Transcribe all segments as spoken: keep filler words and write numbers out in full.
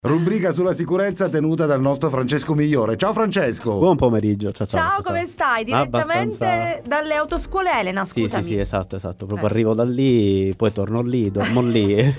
Rubrica sulla sicurezza tenuta dal nostro Francesco Migliore. Ciao Francesco. Buon pomeriggio. Ciao, ciao, ciao, ciao, come ciao. stai? Direttamente Abbastanza... dalle autoscuole Elena, sì, scusami. sì, sì, esatto, esatto. Proprio Eh. arrivo da lì, poi torno lì, dormo lì.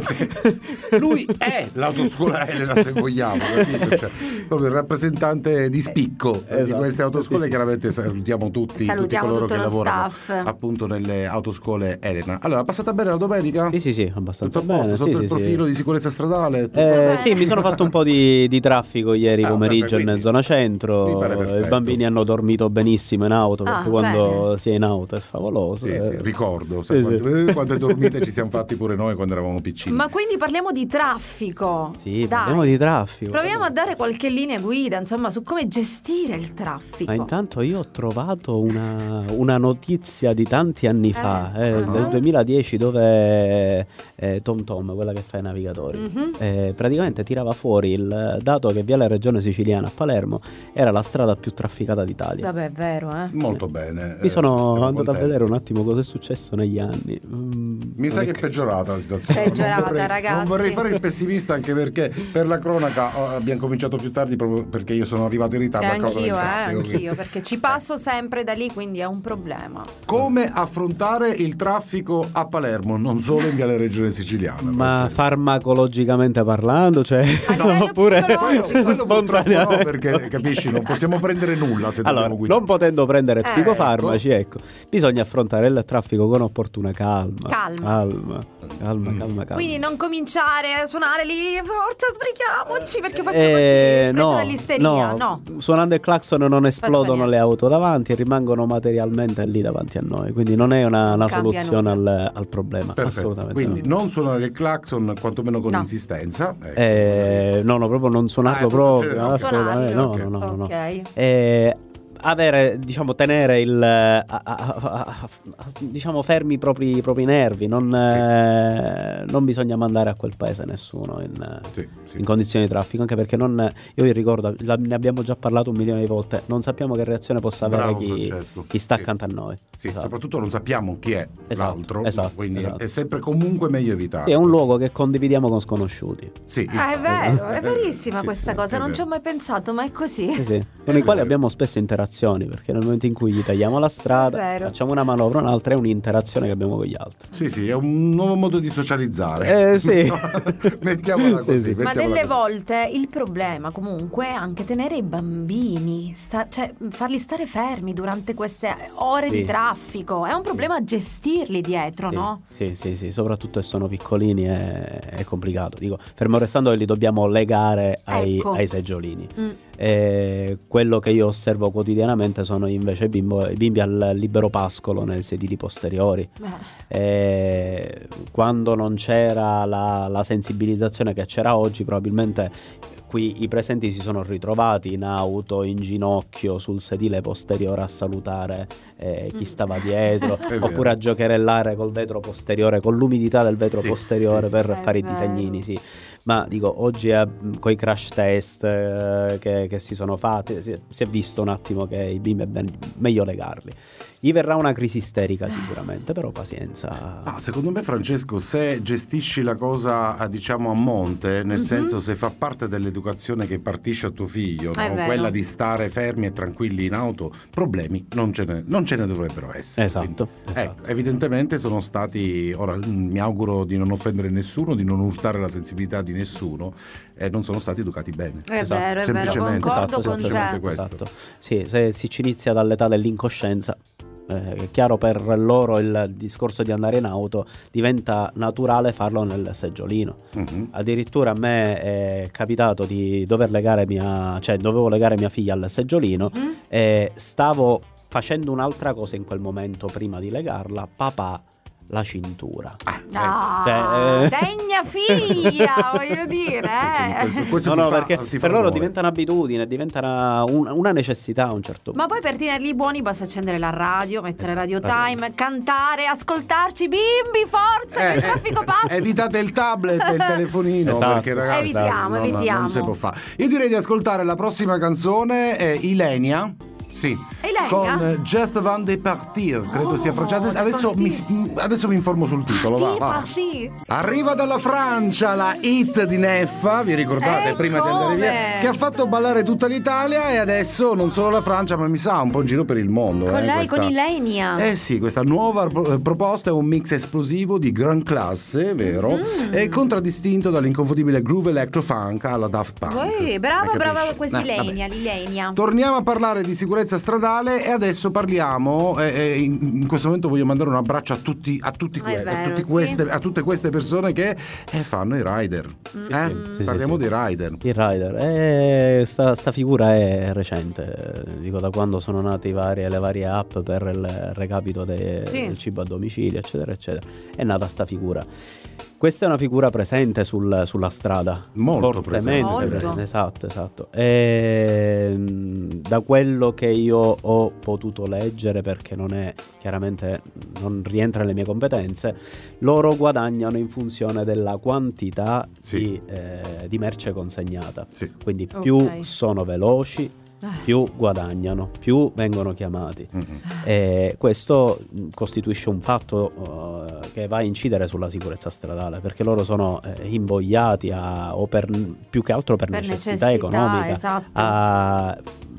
Lui è l'autoscuola Elena, se vogliamo, capito? Cioè, proprio il rappresentante di spicco esatto, di queste autoscuole. sì, sì. Chiaramente salutiamo tutti, Salutiamo tutti coloro tutto che lo lavorano staff. appunto nelle autoscuole Elena. Allora, passata bene la domenica? Sì, sì, sì, abbastanza Tutto a posto, bene. sotto Sì, il sì, profilo sì. di sicurezza stradale? Tutto Eh, bene. sì, mi sono fatto un po' di, di traffico ieri Ah, pomeriggio perfetto, in quindi zona mi pare centro. perfetto. I bambini hanno dormito benissimo in auto, perché Ah, quando bene. si è in auto è favoloso. Sì, eh. sì, ricordo, sai, Sì, quante, sì. eh, quante dormite ci siamo fatti pure noi quando eravamo piccini. Ma quindi parliamo di traffico. Sì, Dai. parliamo di traffico. Proviamo a dare qualche linea guida, insomma, su come gestire il traffico. Ma intanto io ho trovato una, una notizia di tanti anni fa, Eh, eh, uh-huh. del duemiladieci, dove eh, TomTom, quella che fa i navigatori, Mhm. eh, praticamente tirava fuori il dato che Viale Regione Siciliana a Palermo era la strada più trafficata d'Italia. Vabbè, è vero, eh. Molto bene. Mi sono eh, siamo andato contenti. a vedere un attimo cosa è successo negli anni. Mm, Mi sa non che è peggiorata la situazione. Peggiorata, non vorrei, ragazzi. Non vorrei fare il pessimista, anche perché per la cronaca oh, abbiamo cominciato più tardi proprio perché io sono arrivato in ritardo Eh, a causa del anch'io, eh, traffico. anch'io, perché ci passo sempre da lì, quindi è un problema. Come affrontare il traffico a Palermo, non solo in Viale Regione Siciliana? Ma Francesco? farmacologicamente parlando, cioè, A livello oppure psicologico. Quello purtroppo no, spontaneamente. perché capisci, non possiamo prendere nulla se Allora, dobbiamo guidare. non potendo prendere Eh, psicofarmaci, ecco. bisogna affrontare il traffico con opportuna calma. Calma. Calma, calma, calma, calma. Quindi non cominciare a suonare lì, forza sbrichiamoci, perché faccio Eh, così, presa no, dall'isteria, no. no. Suonando il clacson non esplodono niente. le auto davanti e rimangono materialmente lì davanti a noi. Quindi non è una, Non una cambia soluzione al, al problema. Perfetto. Assolutamente. Quindi no. non suonare il clacson, quantomeno con No. insistenza. Ecco. Eh, no, no, proprio non suonarlo Ah, proprio. cioè, no, assolutamente. suonarlo. No, no, no, no, no. Ok. Eh, avere, diciamo, tenere il a- a- a- a- a- diciamo fermi i propri, i propri nervi, non, eh, non bisogna mandare a quel paese nessuno in, Sì, sì. in condizioni di traffico, anche perché non, io vi ricordo, la- ne abbiamo già parlato un milione di volte, non sappiamo che reazione possa avere Bravo, chi, Francesco. chi sta Sì. accanto a noi. Sì, Esatto. soprattutto non sappiamo chi è Esatto, l'altro, esatto, quindi esatto. è sempre comunque meglio evitare. Sì, è un luogo che condividiamo con sconosciuti, Sì, Ah, è vero, è eh, verissima sì, questa sì, cosa, è non vero. ci ho mai pensato, ma è così. sì, sì, con i quali abbiamo spesso interazioni, perché nel momento in cui gli tagliamo la È strada, vero. facciamo una manovra, un'altra è un'interazione che abbiamo con gli altri. Sì, sì, è un nuovo modo di socializzare. Eh, sì. Mettiamola Sì, così. sì, sì. Ma mettiamola delle così. volte il problema comunque è anche tenere i bambini, sta- cioè farli stare fermi durante queste ore Sì. di traffico. È un problema gestirli dietro, Sì, no? sì, sì, sì, soprattutto se sono piccolini è, è complicato. Dico, fermo restando che li dobbiamo legare ai, Ecco. ai seggiolini. Mm. E quello che io osservo quotidianamente sono invece i, bimbo- i bimbi al libero pascolo nei sedili posteriori. Beh, E quando non c'era la, la sensibilizzazione che c'era oggi, probabilmente qui i presenti si sono ritrovati in auto, in ginocchio, sul sedile posteriore a salutare eh, chi stava dietro, È vero. oppure a giocherellare col vetro posteriore, con l'umidità del vetro Sì, posteriore sì, sì. per È fare i vero. disegnini, sì. Ma dico, oggi eh, coi crash test eh, che, che si sono fatti, si, si è visto un attimo che i bimbi è ben- meglio legarli. Gli verrà una crisi isterica sicuramente, però pazienza. Ah, secondo me, Francesco, se gestisci la cosa a, diciamo a monte, nel senso se fa parte dell'educazione che partisce a tuo figlio, È no? vero. Quella di stare fermi e tranquilli in auto, problemi non ce ne, non ce ne dovrebbero essere. Esatto, Quindi, esatto. ecco, evidentemente sono stati, ora mm, mi auguro di non offendere nessuno, di non urtare la sensibilità di nessuno, e non sono stati educati bene. è Esatto. vero, è vero, Semplicemente. concordo Esatto, con semplicemente te. questo. Esatto. Sì, se si ci inizia dall'età dell'incoscienza, eh, è chiaro, per loro il discorso di andare in auto diventa naturale farlo nel seggiolino. Mhm. Addirittura a me è capitato di dover legare mia, cioè dovevo legare mia figlia al seggiolino Mm? e stavo facendo un'altra cosa in quel momento prima di legarla, papà, la cintura. Ah, Eh, degna figlia, voglio dire, Questo- eh. questo No, ti no, fa- perché ti fa per loro onore. diventa un'abitudine, diventa una, un- una necessità a un certo punto. Ma poi per tenerli buoni basta accendere la radio, mettere Esatto, Radio radio. Time, cantare, ascoltarci, bimbi, forza, che Eh, il traffico passa. Evitate il tablet e il telefonino, Esatto. perché ragazzi Evitiamo, non, evitiamo. non si può fare. Io direi di ascoltare la prossima canzone, eh, Ilenia. Sì, Ilenia? con Just Avant de Partir, credo Oh, sia francese. Adesso Partir. mi, adesso mi informo sul titolo, va, Sì, va. sì. Arriva dalla Francia la hit di Neffa, vi ricordate, E prima di andare via, come? che ha fatto ballare tutta l'Italia e adesso non solo la Francia, ma mi sa un po' in giro per il mondo. Con eh, lei, questa... con Ilenia. Eh sì, questa nuova pro- proposta è un mix esplosivo di gran classe, vero? Mm. E contraddistinto dall'inconfondibile groove electro funk alla Daft Punk. Uè, brava, Hai brava capisci? questa Eh, vabbè. Ilenia, l'Ilenia. Torniamo a parlare di sicurezza stradale e adesso parliamo, eh, eh, in, in questo momento voglio mandare un abbraccio a tutti, a tutti, que- vero, a tutti sì. queste, a tutte queste persone che eh, fanno i rider. Sì, eh? sì, sì, Parliamo sì, sì. dei rider. Il rider, eh, sta, sta figura è recente, eh, dico da quando sono nate i varie, le varie app per il recapito de- Sì. del cibo a domicilio, eccetera, eccetera. È nata sta figura. Questa è una figura presente sul- sulla strada. Molto Fortemente presente. presente. Esatto, esatto. E, mh, da quello che io ho potuto leggere, perché non è chiaramente non rientra nelle mie competenze, loro guadagnano in funzione della quantità Sì. di, eh, di merce consegnata. Sì. Quindi Ok. più sono veloci, Ah. più guadagnano, più vengono chiamati. Mm-mm. E questo mh, costituisce un fatto uh, che va a incidere sulla sicurezza stradale, perché loro sono eh, invogliati a, o per, più che altro per, Per necessità, necessità, economica, esatto. a,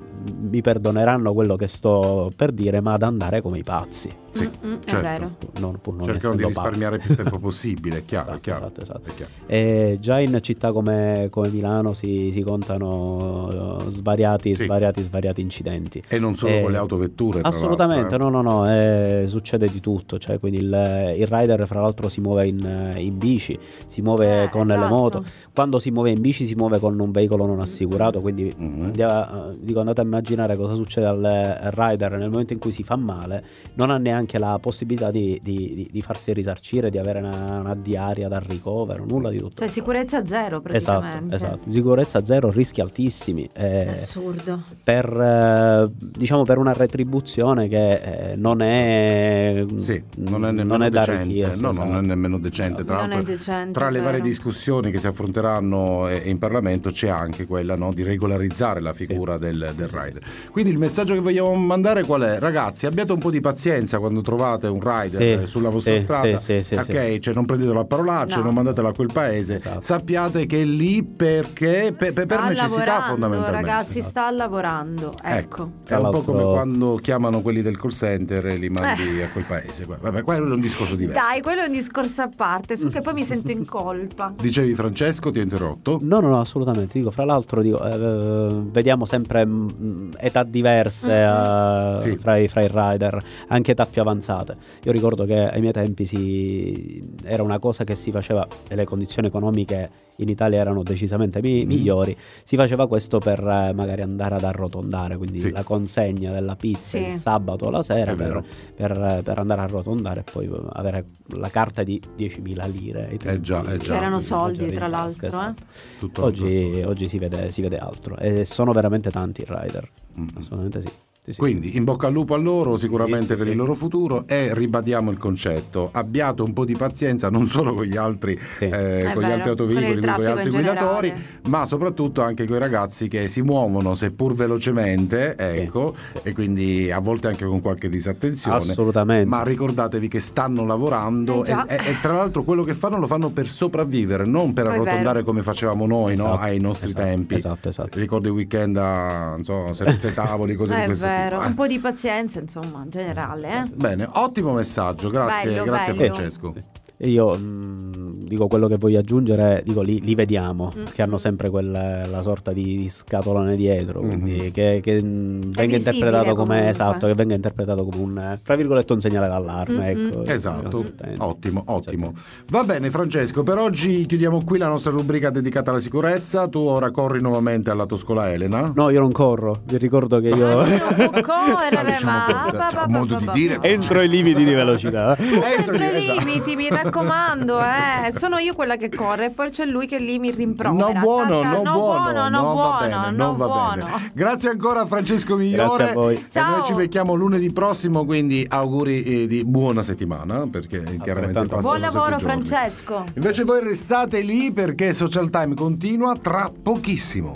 mi perdoneranno quello che sto per dire, ma ad andare come i pazzi. Sì, Mm, mm, è certo. vero. Non, pur non Cercano di essendo risparmiare pazzi. più tempo possibile, è chiaro, Esatto, è chiaro. esatto, esatto. È chiaro. E già in città come, come Milano si, si contano uh, svariati, Sì. svariati, svariati incidenti. E non solo Eh, con le autovetture. tra Assolutamente, l'altro, no, no, no, eh, succede di tutto, cioè quindi il, il rider fra l'altro si muove in, in bici, si muove Eh, con le esatto. moto, quando si muove in bici si muove con un veicolo non assicurato, quindi Mhm. andia- dico, andate a immaginare cosa succede al rider nel momento in cui si fa male, non ha neanche la possibilità di, di- di- di farsi risarcire, di avere una, una diaria da ricovero, nulla di tutto. Cioè sicurezza zero Esatto, praticamente. esatto, sicurezza zero, rischi altissimi. eh, Assurdo. per, eh, diciamo per una retribuzione che eh, non è Sì, non è non nemmeno è da decente, arricchirsi, no, esatto. non è nemmeno decente. Tra Non è l'altro, decente, tra le è varie vero. discussioni che si affronteranno eh, in Parlamento c'è anche quella, no, di regolarizzare la figura del, del rider. Quindi il messaggio che vogliamo mandare qual è? Ragazzi, abbiate un po' di pazienza quando trovate un rider Sì, sulla vostra sì, strada, sì, sì, sì, ok? sì. Cioè non prendetelo a parolacce, No. non mandatelo a quel paese, Esatto. sappiate che è lì perché per, per Sta necessità lavorando, fondamentalmente. ragazzi, Esatto. sta lavorando. Ecco. È Tra un po' l'altro- come quando chiamano quelli del call center e li mandi a quel paese. Vabbè, quello è un discorso diverso. Dai, quello è un discorso a parte, su che poi mi sento in colpa. Dicevi Francesco, ti ho interrotto. No, no, no, assolutamente. Dico, fra l'altro, dico, eh, vediamo sempre mh, età diverse Mm-hmm. eh, Sì. fra, i, fra i rider, anche età più avanzate. Io ricordo che ai miei tempi si, era una cosa che si faceva, e le condizioni economiche in Italia erano decisamente mi- Mm. migliori. Si faceva questo per eh, magari andare ad arrotondare, quindi Sì. la consegna della pizza Sì. il sabato la sera È vero. per, per, per andare a arrotondare e poi avere la carta di diecimila lire. ai tempi. già, eh già. Che erano sì, soldi, in tra tasca, l'altro, eh. esatto. Tutta un'altra Oggi, storia. oggi si, vede, si vede altro e sono veramente tanti i rider. Mm. Assolutamente sì. Sì, sì. Quindi in bocca al lupo a loro sicuramente Sì, sì, per sì. il loro futuro e ribadiamo il concetto, abbiate un po' di pazienza non solo con gli altri, Sì. eh, È con gli vero, altri con il autoveicoli, con gli traffico altri in guidatori, generale. ma soprattutto anche con i ragazzi che si muovono seppur velocemente, ecco, sì. e quindi a volte anche con qualche disattenzione. Assolutamente. Ma ricordatevi che stanno lavorando Eh già. e, e- e tra l'altro quello che fanno lo fanno per sopravvivere, non per È arrotondare vero. come facevamo noi, no? Esatto, Ai nostri esatto, tempi. esatto, esatto. Ricordo i weekend a non so, servizi ai tavoli, cose di È questo vero, tipo. Eh. un po' di pazienza, insomma, in generale, eh. Bene, ottimo messaggio, grazie, Bello, grazie bello. Francesco. E io mh, dico quello che voglio aggiungere, dico li, li vediamo, Mm. che hanno sempre quella la sorta di, di scatolone dietro, quindi Mhm. che, che, mh, venga visibile interpretato come comunque. esatto, che venga interpretato come un eh, fra virgolette un segnale d'allarme, Mm-mm. ecco. Esatto, Assolutamente. ottimo, ottimo. Va bene Francesco, per oggi chiudiamo qui la nostra rubrica dedicata alla sicurezza. Tu ora corri nuovamente alla tua scuola Elena. No, io non corro, vi ricordo che io Non può correre, Diciamo ma... che- cioè, modo di dire. entro i limiti di velocità. Entro i esatto. limiti, mi raccomando, eh. Sono io quella che corre, poi c'è lui che lì mi rimprovera. No buono, Tanta- no no buono, no non va buono, bene, no non va buono. bene. Grazie ancora a Francesco Migliore. Grazie a voi. E Ciao. noi ci becchiamo lunedì prossimo, quindi auguri eh, di buona settimana, perché chiaramente Altrettanto. passano Buon lavoro, sette giorni. Francesco. Invece voi restate lì perché Social Time continua tra pochissimo.